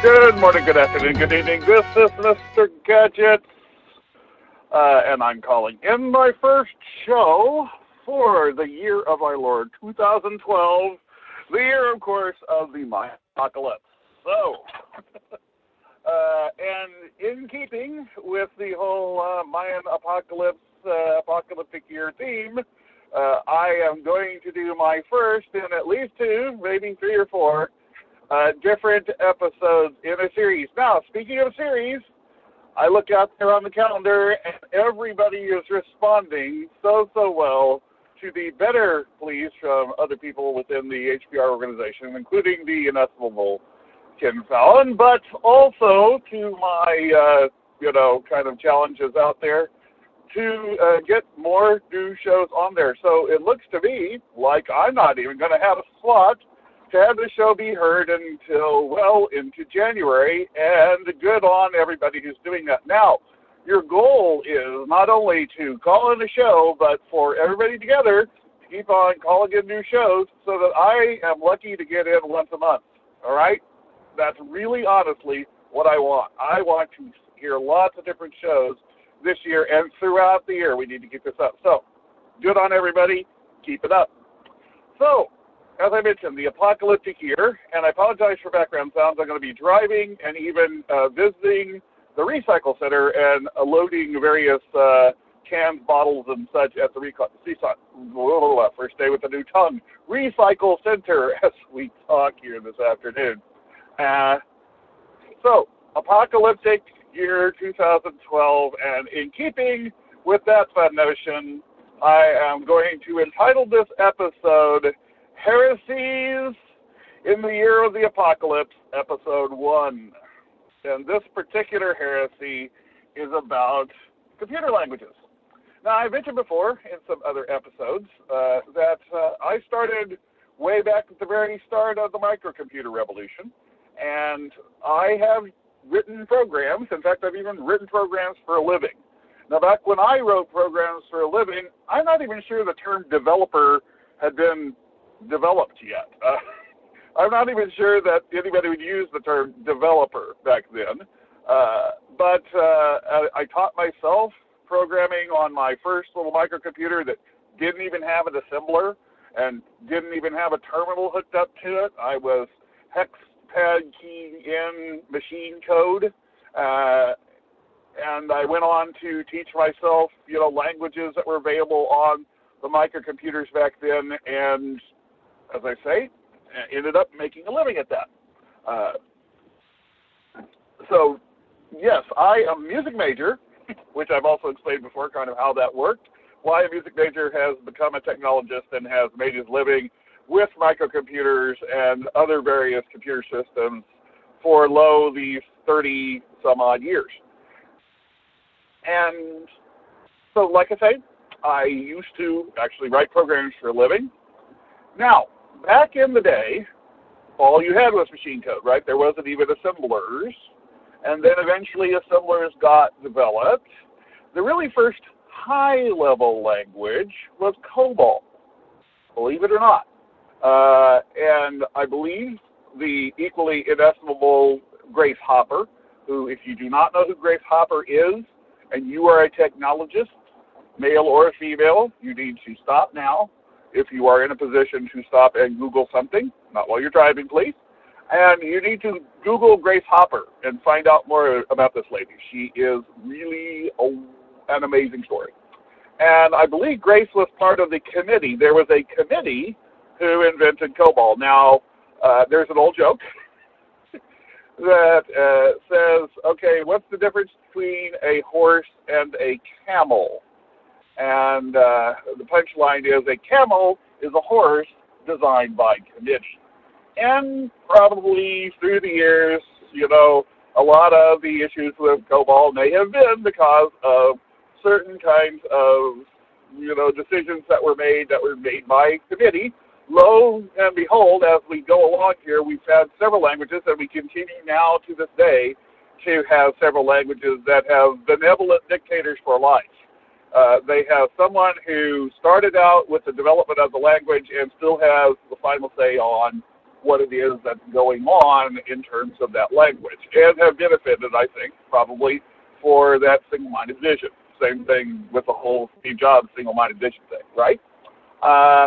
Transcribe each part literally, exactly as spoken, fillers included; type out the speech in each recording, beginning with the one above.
Good morning, good afternoon, good evening. This is Mister Gadget, uh, and I'm calling in my first show for the year of our Lord two thousand twelve, the year, of course, of the Mayan apocalypse. So, uh, and in keeping with the whole uh, Mayan apocalypse, uh, apocalyptic year theme, uh, I am going to do my first in at least two, maybe three or four, Uh, different episodes in a series. Now, speaking of series, I look out there on the calendar and everybody is responding so, so well to the better pleas from other people within the H P R organization, including the inestimable Ken Fallon, but also to my, uh, you know, kind of challenges out there to uh, get more new shows on there. So it looks to me like I'm not even going to have a slot to have the show be heard until well into January, and good on everybody who's doing that. Now, your goal is not only to call in a show, but for everybody together to keep on calling in new shows so that I am lucky to get in once a month, all right? That's really honestly what I want. I want to hear lots of different shows this year and throughout the year. We need to keep this up. So, good on everybody. Keep it up. So, as I mentioned, the apocalyptic year, and I apologize for background sounds. I'm going to be driving and even uh, visiting the recycle center and uh, loading various uh, cans, bottles, and such at the recycle. First day with a new tongue. Recycle center as we talk here this afternoon. Uh, so, apocalyptic year two thousand twelve, and in keeping with that fun notion, I am going to entitle this episode Heresies in the Year of the Apocalypse, Episode one. And this particular heresy is about computer languages. Now, I mentioned before in some other episodes uh, that uh, I started way back at the very start of the microcomputer revolution, and I have written programs. In fact, I've even written programs for a living. Now, back when I wrote programs for a living, I'm not even sure the term developer had been developed yet. Uh, I'm not even sure that anybody would use the term developer back then. Uh, but uh, I, I taught myself programming on my first little microcomputer that didn't even have an assembler and didn't even have a terminal hooked up to it. I was hex pad keying in machine code. Uh, and I went on to teach myself, you know, languages that were available on the microcomputers back then, and as I say, ended up making a living at that. Uh, so, yes, I am a music major, which I've also explained before, kind of how that worked, why a music major has become a technologist and has made his living with microcomputers and other various computer systems for, lo, these thirty-some-odd years. And so, like I say, I used to actually write programs for a living. Now, back in the day, all you had was machine code, right? There wasn't even assemblers. And then eventually assemblers got developed. The really first high-level language was COBOL, believe it or not. Uh, and I believe the equally inestimable Grace Hopper, who, if you do not know who Grace Hopper is, and you are a technologist, male or female, you need to stop now. If you are in a position to stop and Google something, not while you're driving, please. And you need to Google Grace Hopper and find out more about this lady. She is really a, an amazing story. And I believe Grace was part of the committee. There was a committee who invented COBOL. Now, uh, there's an old joke that uh, says, okay, what's the difference between a horse and a camel? And uh, the punchline is a camel is a horse designed by committee. And probably through the years, you know, a lot of the issues with COBOL may have been because of certain kinds of, you know, decisions that were made that were made by committee. Lo and behold, as we go along here, we've had several languages, and we continue now to this day to have several languages that have benevolent dictators for life. Uh, they have someone who started out with the development of the language and still has the final say on what it is that's going on in terms of that language, and have benefited, I think, probably for that single-minded vision. Same thing with the whole Steve Jobs single-minded vision thing, right? Uh,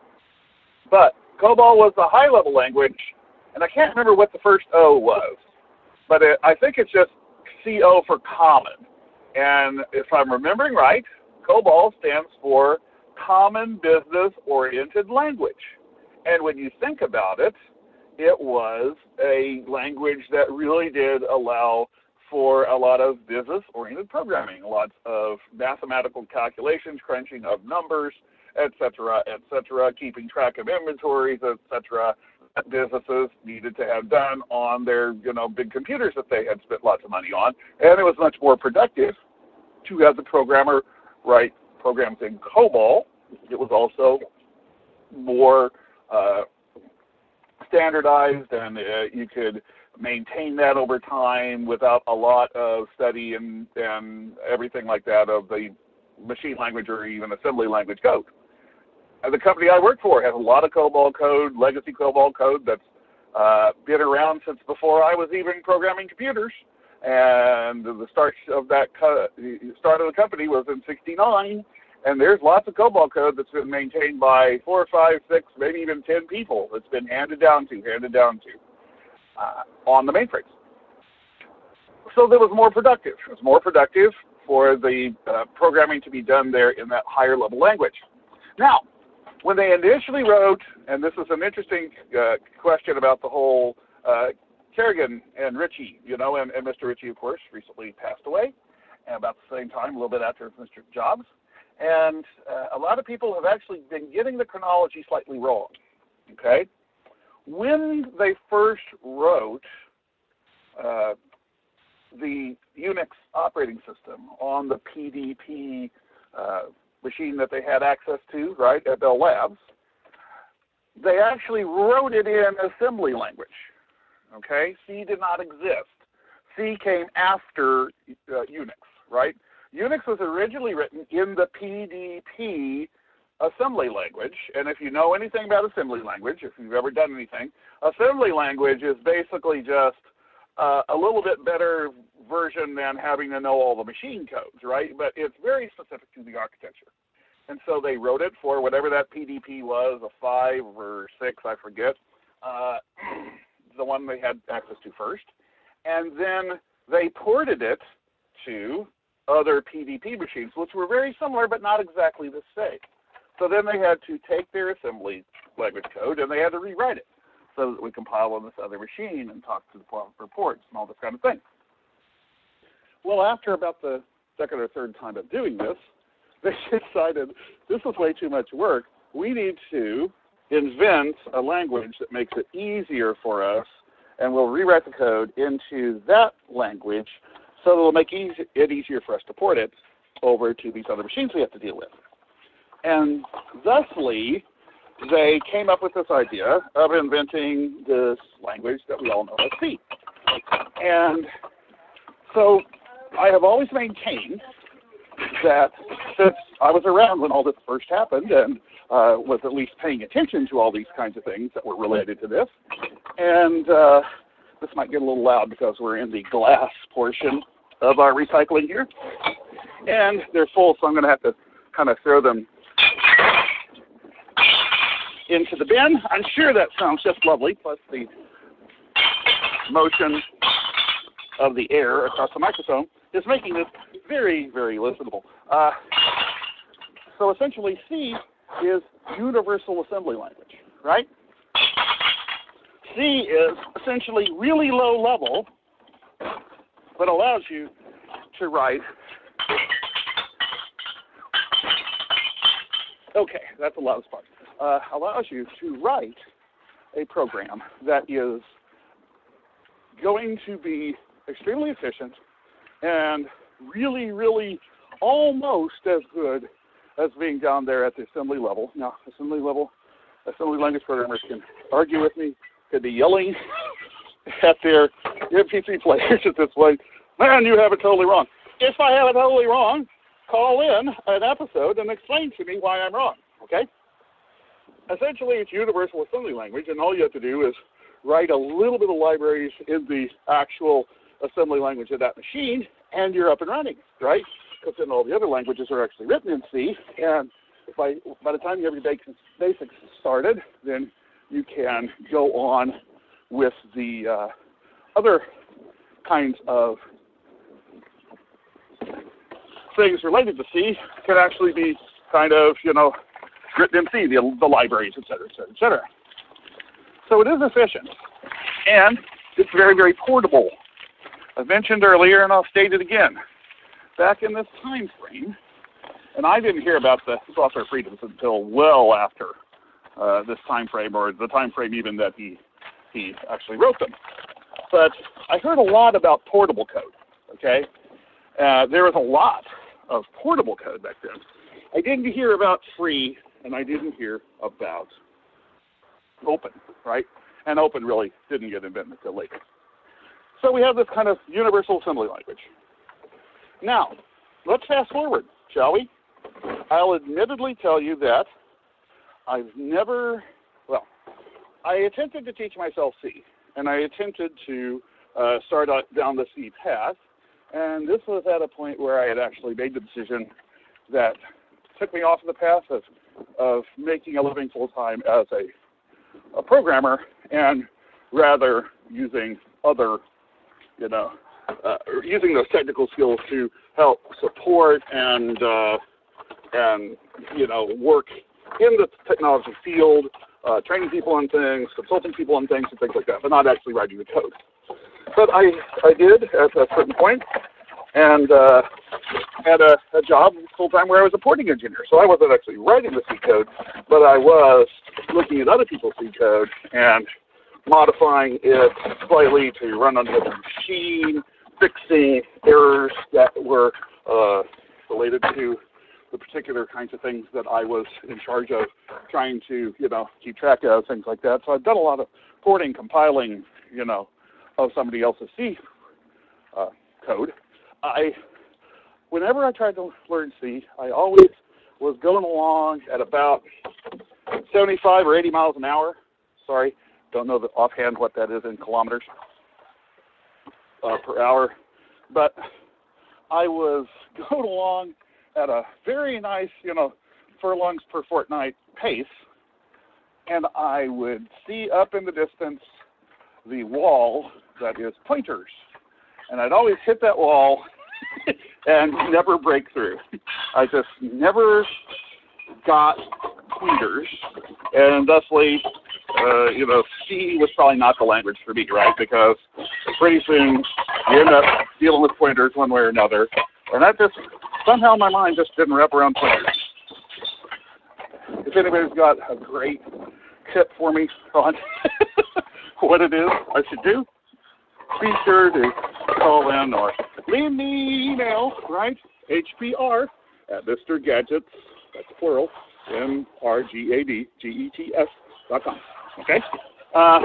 but COBOL was the high-level language, and I can't remember what the first O was, but it, I think it's just C O for common. And if I'm remembering right, COBOL stands for Common Business Oriented Language. And when you think about it, it was a language that really did allow for a lot of business-oriented programming, lots of mathematical calculations, crunching of numbers, et cetera, et cetera, keeping track of inventories, et cetera, that businesses needed to have done on their, you know, big computers that they had spent lots of money on. And it was much more productive to have the programmer write programs in COBOL. It was also more uh, standardized, and uh, you could maintain that over time without a lot of study and, and everything like that of the machine language or even assembly language code. And the company I work for has a lot of COBOL code, legacy COBOL code that's uh, been around since before I was even programming computers. And the start of that co- the start of the company was in sixty-nine, and there's lots of COBOL code that's been maintained by four, five, six, maybe even ten people. That's been handed down to, handed down to uh, on the mainframes. So that was more productive. It was more productive for the uh, programming to be done there in that higher level language. Now, when they initially wrote, and this is an interesting uh, question about the whole uh, Kerrigan and Ritchie, you know, and, and Mister Ritchie, of course, recently passed away, and about the same time, a little bit after Mister Jobs. And uh, a lot of people have actually been getting the chronology slightly wrong, okay? When they first wrote uh, the Unix operating system on the P D P uh, machine that they had access to, right, at Bell Labs, they actually wrote it in assembly language, okay? C did not exist. C came after uh, Unix, right? Unix was originally written in the P D P assembly language, and if you know anything about assembly language, if you've ever done anything, assembly language is basically just uh, a little bit better version than having to know all the machine codes, right? But it's very specific to the architecture. And so they wrote it for whatever that P D P was, a five or six, I forget, uh, the one they had access to first. And then they ported it to other P D P machines, which were very similar but not exactly the same. So then they had to take their assembly language code and they had to rewrite it so that we compile on this other machine and talk to the reports and all this kind of thing. Well, after about the second or third time of doing this, they decided this is way too much work. We need to invent a language that makes it easier for us, and we'll rewrite the code into that language so that it'll make easy, it easier for us to port it over to these other machines we have to deal with. And thusly, they came up with this idea of inventing this language that we all know as C. And so I have always maintained that since I was around when all this first happened and uh, was at least paying attention to all these kinds of things that were related to this, and uh, this might get a little loud because we're in the glass portion of our recycling here, and they're full, so I'm going to have to kind of throw them into the bin. I'm sure that sounds just lovely, plus the motion of the air across the microphone is making this very, very listenable. Uh, so essentially, C is universal assembly language, right? C is essentially really low level, but allows you to write. Okay, that's a lot of spark. Uh, allows you to write a program that is going to be extremely efficient and really, really almost as good as being down there at the assembly level. Now, assembly level, assembly language programmers can argue with me, could be yelling at their M P three players at this point. Man, you have it totally wrong. If I have it totally wrong, call in an episode and explain to me why I'm wrong, okay? essentially it's universal assembly language, and all you have to do is write a little bit of libraries in the actual assembly language of that machine, and you're up and running, right? Because then all the other languages are actually written in C, and by, by the time you have your basics started, then you can go on with the uh, other kinds of things related to C can actually be kind of, you know, written in C, the, the libraries, et cetera, et cetera, et cetera. So it is efficient, and it's very, very portable. I mentioned earlier, and I'll state it again, back in this time frame, and I didn't hear about the software freedoms until well after uh, this time frame, or the time frame even that he, he actually wrote them. But I heard a lot about portable code, okay? Uh, there was a lot of portable code back then. I didn't hear about free, and I didn't hear about open, right? And open really didn't get invented until later. So we have this kind of universal assembly language. Now, let's fast forward, shall we? I'll admittedly tell you that I've never, well, I attempted to teach myself C, and I attempted to uh, start out down the C path, and this was at a point where I had actually made the decision that took me off of the path of, of making a living full-time as a, a programmer, and rather using other, you know, uh, using those technical skills to help support and, uh, and you know, work in the technology field, uh, training people on things, consulting people on things, and things like that, but not actually writing the code. But I, I did at a certain point, and uh, had a, a job full-time where I was a porting engineer. So I wasn't actually writing the C code, but I was looking at other people's C code and modifying it slightly to run on a different machine, fixing errors that were uh, related to the particular kinds of things that I was in charge of trying to, you know, keep track of, things like that. So I've done a lot of porting, compiling, you know, of somebody else's C uh, code. I, whenever I tried to learn C, I always was going along at about seventy-five or eighty miles an hour. Sorry, don't know the offhand what that is in kilometers uh, per hour. But I was going along at a very nice, you know, furlongs per fortnight pace, and I would see up in the distance the wall that is pointers. And I'd always hit that wall and never break through. I just never got pointers, and thusly, uh, you know, C was probably not the language for me, right? Because pretty soon you end up dealing with pointers one way or another, and that just, somehow my mind just didn't wrap around pointers. If anybody's got a great tip for me on what it is I should do, be sure to call in or leave me an email, right? H P R at Mister Gadgets, that's plural, M R G A D G E T S dot com. Okay? Uh,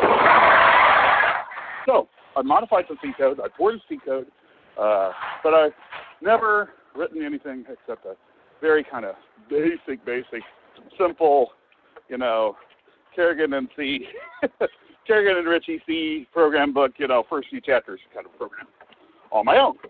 so, I modified some C code, I ported C code, uh, but I've never written anything except a very kind of basic, basic, simple, you know, Kerrigan and C, Kerrigan and Ritchie C program book, you know, first few chapters kind of program on my own.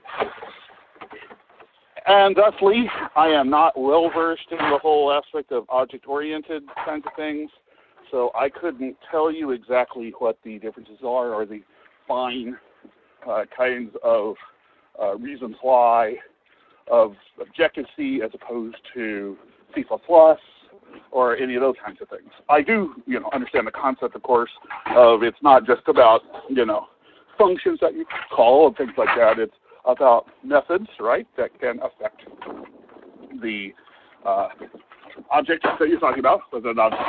And thusly, I am not well versed in the whole aspect of object-oriented kinds of things, so I couldn't tell you exactly what the differences are or the fine uh, kinds of uh, reasons why of Objective-C as opposed to C plus plus or any of those kinds of things. I do, you know, understand the concept, of course, of it's not just about, you know, functions that you call and things like that. It's about methods, right, that can affect the uh, object that you're talking about, whether that object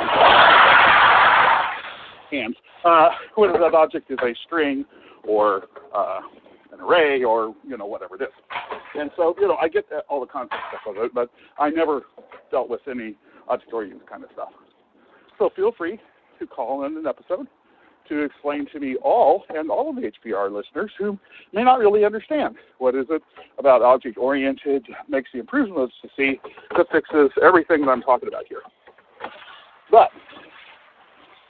is hands, uh, whether that object is a string or uh, an array or, you know, whatever it is. And so, you know, I get that, all the concept stuff of it, but I never dealt with any object-oriented kind of stuff. So feel free to call in an episode to explain to me all, and all of the H P R listeners who may not really understand what is it about object-oriented makes the improvements to C that fixes everything that I'm talking about here. But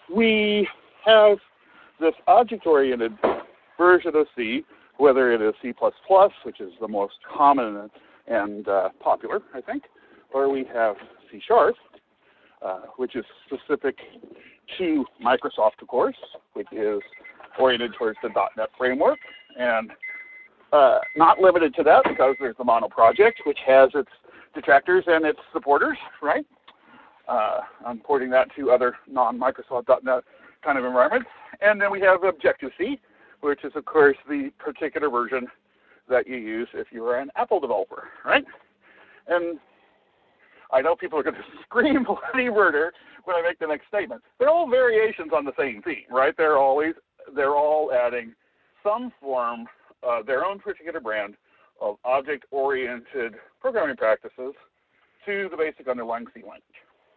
we have this object-oriented version of C, whether it is C plus plus, which is the most common and uh, popular, I think, or we have C sharp, uh, which is specific to Microsoft, of course, which is oriented towards the dot net framework, and uh, not limited to that because there's the Mono project, which has its detractors and its supporters, right? Uh, I'm porting that to other non-Microsoft dot net kind of environments. And then we have Objective-C, which is, of course, the particular version that you use if you are an Apple developer, right? And I know people are going to scream bloody murder when I make the next statement. They're all variations on the same theme, right? They're always, they're all adding some form of their own particular brand of object-oriented programming practices to the basic underlying C language.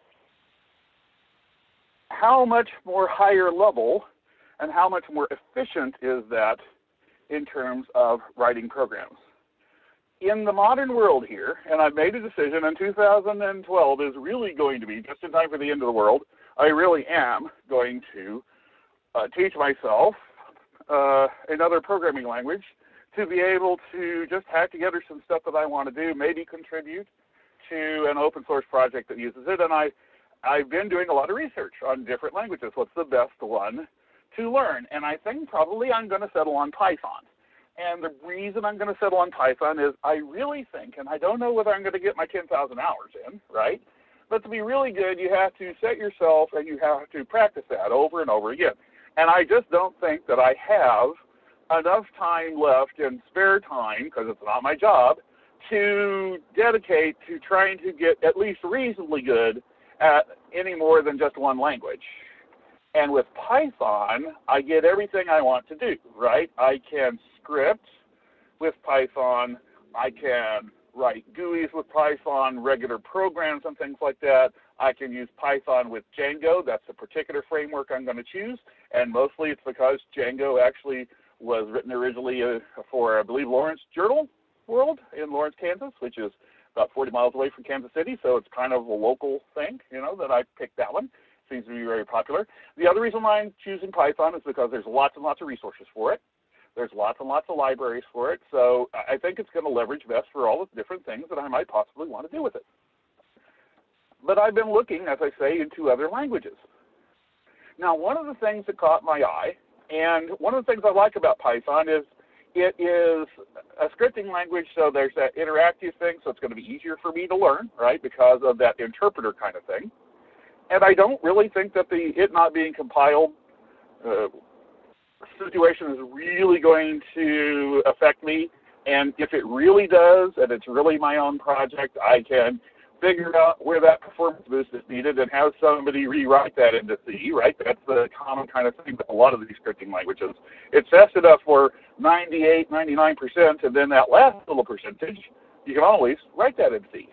How much more higher level and how much more efficient is that in terms of writing programs? In the modern world here, and I've made a decision, and two thousand twelve is really going to be, just in time for the end of the world, I really am going to uh, teach myself uh, another programming language to be able to just hack together some stuff that I want to do, maybe contribute to an open source project that uses it. And I, I've been doing a lot of research on different languages. What's the best one to learn? And I think probably I'm going to settle on Python. And the reason I'm going to settle on Python is I really think, and I don't know whether I'm going to get my ten thousand hours in, right? But to be really good, you have to set yourself and you have to practice that over and over again. And I just don't think that I have enough time left in spare time, because it's not my job, to dedicate to trying to get at least reasonably good at any more than just one language. And with Python, I get everything I want to do, right? I can script with Python. I can write G U Is with Python, regular programs and things like that. I can use Python with Django. That's a particular framework I'm going to choose. And mostly it's because Django actually was written originally uh, for, I believe, Lawrence Journal World in Lawrence, Kansas, which is about forty miles away from Kansas City. So it's kind of a local thing, you know, that I picked that one. Seems to be very popular. The other reason why I'm choosing Python is because there's lots and lots of resources for it. There's lots and lots of libraries for it. So I think it's going to leverage best for all the different things that I might possibly want to do with it. But I've been looking, as I say, into other languages. Now, one of the things that caught my eye, and one of the things I like about Python is it is a scripting language, so there's that interactive thing, so it's going to be easier for me to learn, right, because of that interpreter kind of thing. And I don't really think that the it not being compiled uh, situation is really going to affect me. And if it really does, and it's really my own project, I can figure out where that performance boost is needed and have somebody rewrite that into C, right? That's the common kind of thing with a lot of these scripting languages. It's fast enough for ninety-eight, ninety-nine percent, and then that last little percentage, you can always write that in C.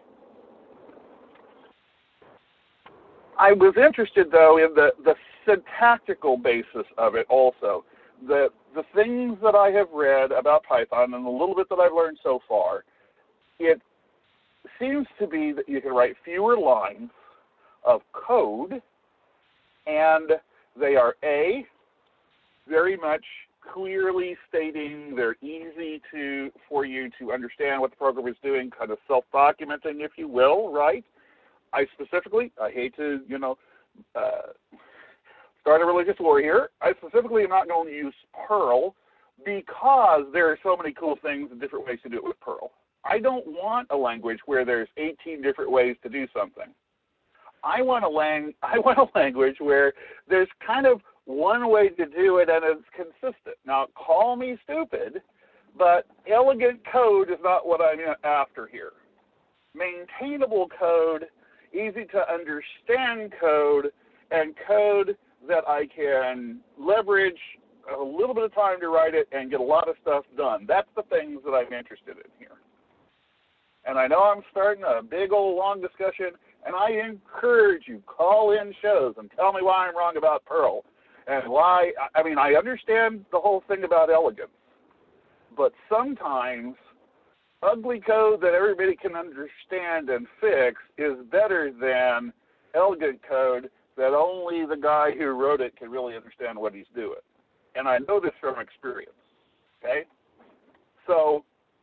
I was interested, though, in the, the syntactical basis of it also. The, the things that I have read about Python and the little bit that I've learned so far, it seems to be that you can write fewer lines of code, and they are, A, very much clearly stating, they're easy to for you to understand what the program is doing, kind of self-documenting, if you will, right? I specifically, I hate to, you know, uh, start a religious war here. I specifically am not going to use Perl because there are so many cool things and different ways to do it with Perl. I don't want a language where there's eighteen different ways to do something. I want a lang I want a language where there's kind of one way to do it and it's consistent. Now, call me stupid, but elegant code is not what I'm after here. Maintainable code, easy to understand code, and code that I can leverage a little bit of time to write it and get a lot of stuff done. That's the things that I'm interested in here. And I know I'm starting a big old long discussion, and I encourage you, call in shows and tell me why I'm wrong about Perl. And why, I mean, I understand the whole thing about elegance, but sometimes ugly code that everybody can understand and fix is better than elegant code that only the guy who wrote it can really understand what he's doing. And I know this from experience, okay? So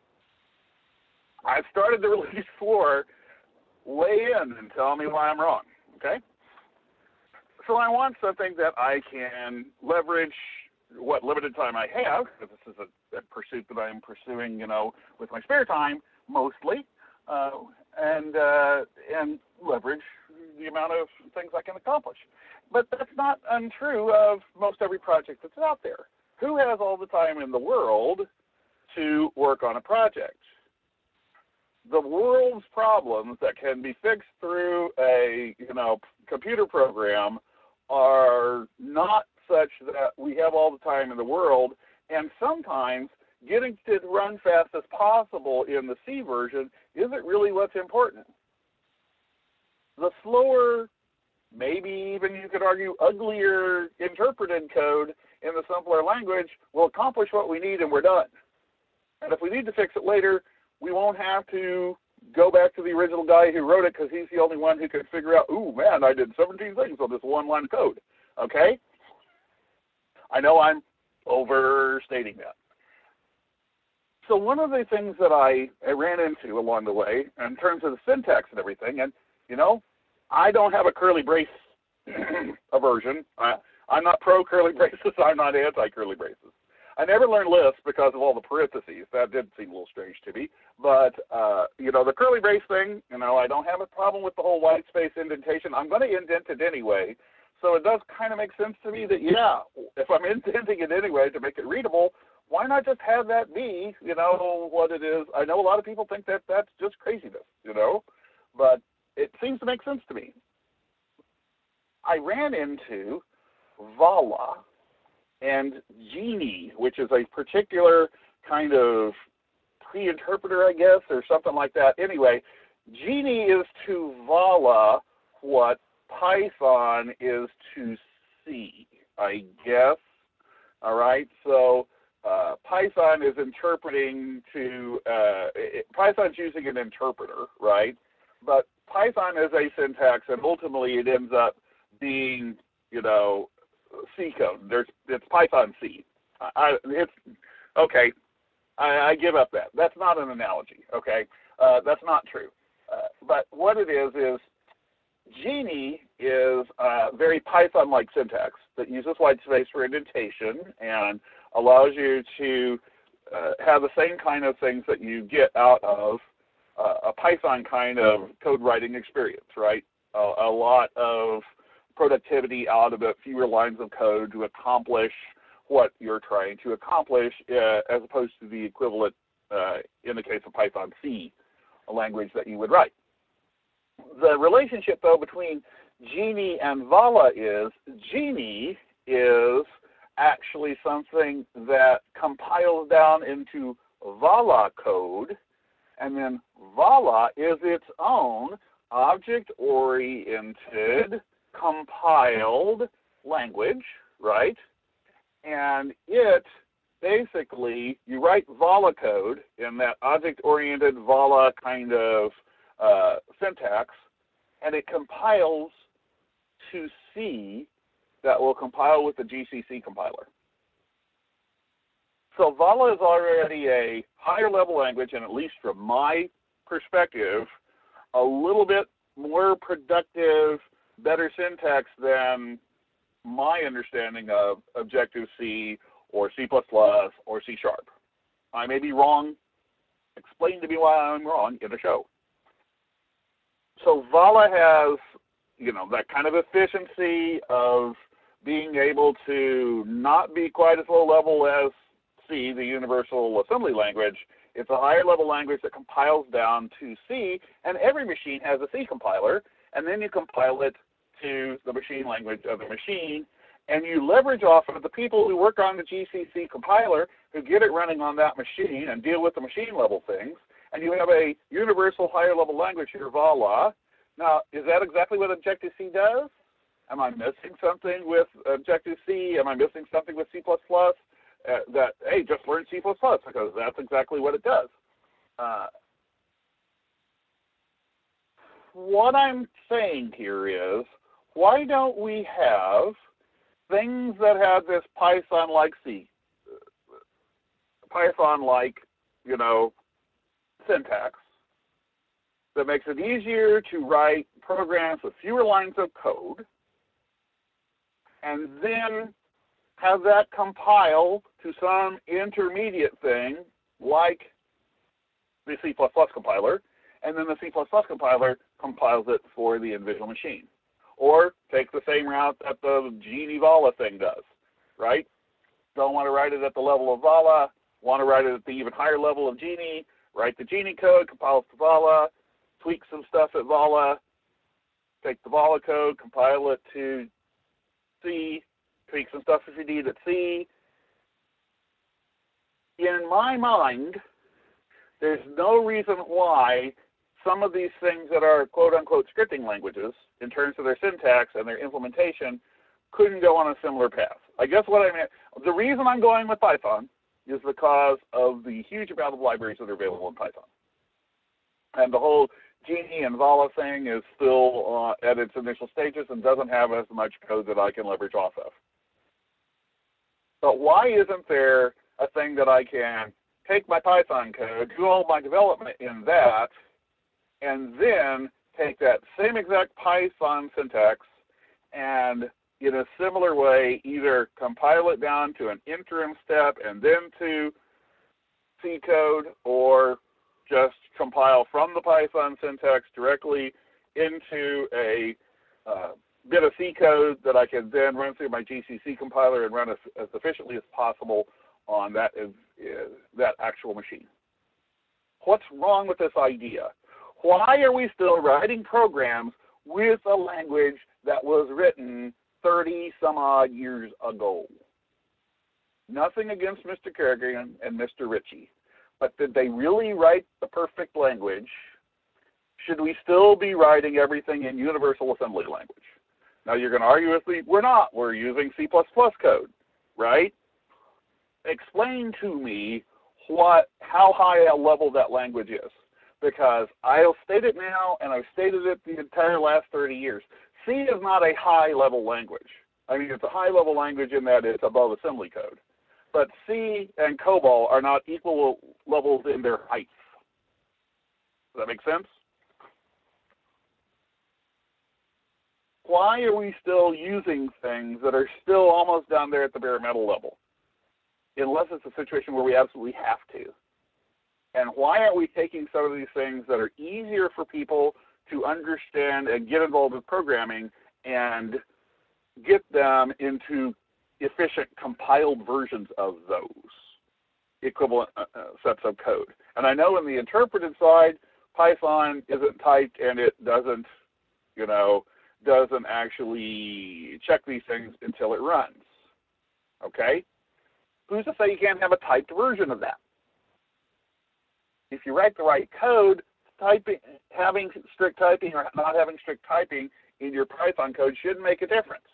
I've started the release four, weigh in and tell me why I'm wrong, okay? So I want something that I can leverage what limited time I have, because this is a, a pursuit that I'm pursuing, you know, with my spare time mostly, uh, and uh, and leverage the amount of things I can accomplish. But that's not untrue of most every project that's out there. Who has all the time in the world to work on a project? The world's problems that can be fixed through a, you know, computer program are not such that we have all the time in the world, and sometimes getting to run fast as possible in the C version isn't really what's important. The slower, maybe even you could argue uglier interpreted code in the simpler language will accomplish what we need and we're done. And if we need to fix it later, we won't have to go back to the original guy who wrote it because he's the only one who can figure out, ooh, man, I did seventeen things on this one line of code. Okay? I know I'm overstating that. So one of the things that I, I ran into along the way in terms of the syntax and everything, and, you know, I don't have a curly brace aversion. I, I'm not pro-curly braces. I'm not anti-curly braces. I never learned Lisp because of all the parentheses. That did seem a little strange to me. But, uh, you know, the curly brace thing, you know, I don't have a problem with the whole white space indentation. I'm going to indent it anyway. So it does kind of make sense to me that, yeah, if I'm indenting it anyway to make it readable, why not just have that be, you know, what it is? I know a lot of people think that that's just craziness, you know, but it seems to make sense to me. I ran into Vala and Genie, which is a particular kind of pre-interpreter, I guess, or something like that. Anyway, Genie is to Vala what Python is to C, I guess. All right, so uh, Python is interpreting to, uh, it, Python's using an interpreter, right? But Python is a syntax, and ultimately it ends up being, you know, C code. There's it's Python C. I, it's okay. I, I give up that. That's not an analogy. Okay, uh, that's not true. Uh, but what it is is Genie is a very Python-like syntax that uses white space for indentation and allows you to uh, have the same kind of things that you get out of uh, a Python kind of code writing experience, right? A, a lot of productivity out of it, fewer lines of code to accomplish what you're trying to accomplish, uh, as opposed to the equivalent uh, in the case of Python C, a language that you would write. The relationship, though, between Genie and Vala is Genie is actually something that compiles down into Vala code, and then Vala is its own object-oriented compiled language, right? And it basically, you write Vala code in that object-oriented Vala kind of uh, syntax, and it compiles to C that will compile with the G C C compiler. So Vala is already a higher level language, and at least from my perspective, a little bit more productive, better syntax than my understanding of Objective-C or C plus plus or C sharp. I may be wrong. Explain to me why I'm wrong in a show. So Vala has, you know, that kind of efficiency of being able to not be quite as low level as C, the universal assembly language. It's a higher level language that compiles down to C, and every machine has a C compiler, and then you compile it to the machine language of the machine, and you leverage off of the people who work on the G C C compiler who get it running on that machine and deal with the machine level things, and you have a universal higher level language here, Vala. Now, is that exactly what Objective-C does? Am I missing something with Objective-C? Am I missing something with C plus plus? Uh, that, hey, just learn C plus plus, because that's exactly what it does. Uh, what I'm saying here is, why don't we have things that have this Python-like C, Python-like, you know, syntax that makes it easier to write programs with fewer lines of code, and then have that compile to some intermediate thing like the C plus plus compiler, and then the C plus plus compiler compiles it for the individual machine. Or take the same route that the Geany Vala thing does, right? Don't want to write it at the level of Vala, want to write it at the even higher level of Geany, write the Geany code, compile it to Vala, tweak some stuff at Vala, take the Vala code, compile it to C, tweak some stuff if you need at C. In my mind, there's no reason why some of these things that are quote-unquote scripting languages, in terms of their syntax and their implementation, couldn't go on a similar path. I guess what I meant, the reason I'm going with Python is because of the huge amount of libraries that are available in Python. And the whole Geany and Vala thing is still uh, at its initial stages and doesn't have as much code that I can leverage off of. But why isn't there a thing that I can take my Python code, do all my development in that, and then take that same exact Python syntax and in a similar way either compile it down to an interim step and then to C code, or just compile from the Python syntax directly into a uh, bit of C code that I can then run through my G C C compiler and run as, as efficiently as possible on that, uh, that actual machine. What's wrong with this idea? Why are we still writing programs with a language that was written thirty some odd years ago? Nothing against Mister Kerrigan and Mister Ritchie, but did they really write the perfect language? Should we still be writing everything in universal assembly language? Now you're going to argue with me, we're not. We're using C plus plus code, right? Explain to me what, how high a level that language is. Because I'll state it now, and I've stated it the entire last thirty years. C is not a high-level language. I mean, it's a high-level language in that it's above assembly code. But C and COBOL are not equal levels in their height. Does that make sense? Why are we still using things that are still almost down there at the bare metal level? Unless it's a situation where we absolutely have to. And why aren't we taking some of these things that are easier for people to understand and get involved with programming and get them into efficient compiled versions of those equivalent uh, sets of code? And I know in the interpreted side, Python isn't typed and it doesn't, you know, doesn't actually check these things until it runs. Okay? Who's to say you can't have a typed version of that? If you write the right code, typing, having strict typing or not having strict typing in your Python code shouldn't make a difference.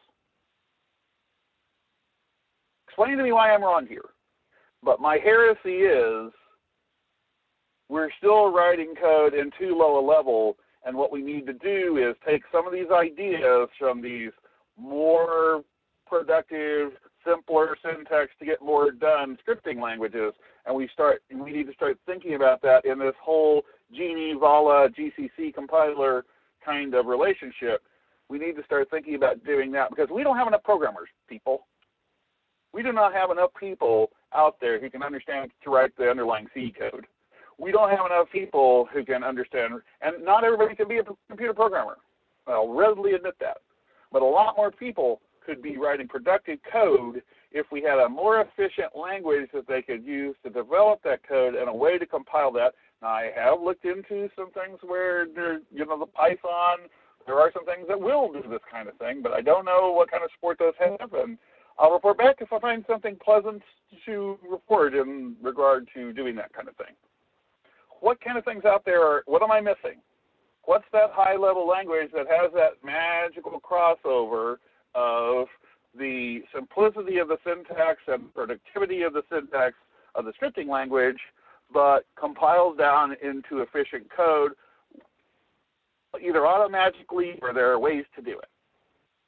Explain to me why I'm wrong here. But my heresy is we're still writing code in too low a level, and what we need to do is take some of these ideas from these more productive, simpler syntax to get more done scripting languages, and we start we need to start thinking about that in this whole Geany, Vala, G C C compiler kind of relationship. We need to start thinking about doing that because we don't have enough programmers, people. We do not have enough people out there who can understand to write the underlying C code. We don't have enough people who can understand, and not everybody can be a computer programmer. I'll readily admit that. But a lot more people could be writing productive code if we had a more efficient language that they could use to develop that code and a way to compile that. Now, I have looked into some things where, there, you know, the Python, there are some things that will do this kind of thing, but I don't know what kind of support those have, and I'll report back if I find something pleasant to report in regard to doing that kind of thing. What kind of things out there are, what am I missing? What's that high-level language that has that magical crossover of the simplicity of the syntax and productivity of the syntax of the scripting language, but compiles down into efficient code, either automagically or there are ways to do it?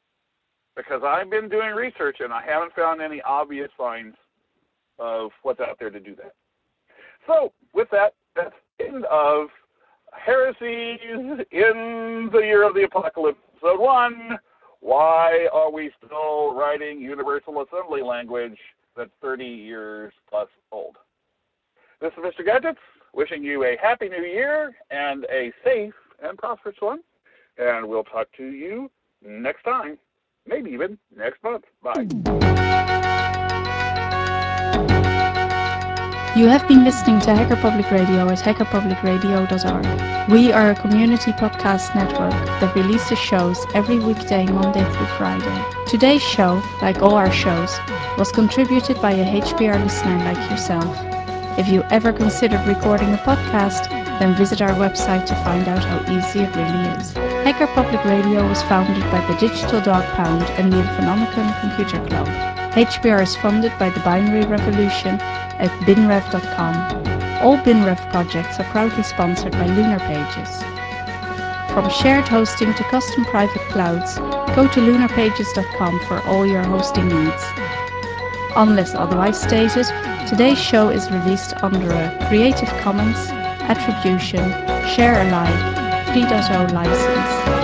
because I've been doing research and I haven't found any obvious signs of what's out there to do that. So, with that, that's the end of Heresies in the Year of the Apocalypse, Episode one. Why are we still writing Universal Assembly language that's thirty years plus old? This is Mister Gadgets, wishing you a happy new year and a safe and prosperous one. And we'll talk to you next time, maybe even next month. Bye. You have been listening to Hacker Public Radio at hacker public radio dot org. We are a community podcast network that releases shows every weekday, Monday through Friday. Today's show, like all our shows, was contributed by a H P R listener like yourself. If you ever considered recording a podcast, then visit our website to find out how easy it really is. Hacker Public Radio was founded by the Digital Dog Pound and the Infonomicon Computer Club. H P R is funded by the Binary Revolution at bin rev dot com. All BinRev projects are proudly sponsored by Lunar Pages. From shared hosting to custom private clouds, go to lunar pages dot com for all your hosting needs. Unless otherwise stated, today's show is released under a Creative Commons Attribution Share Alike three point oh license.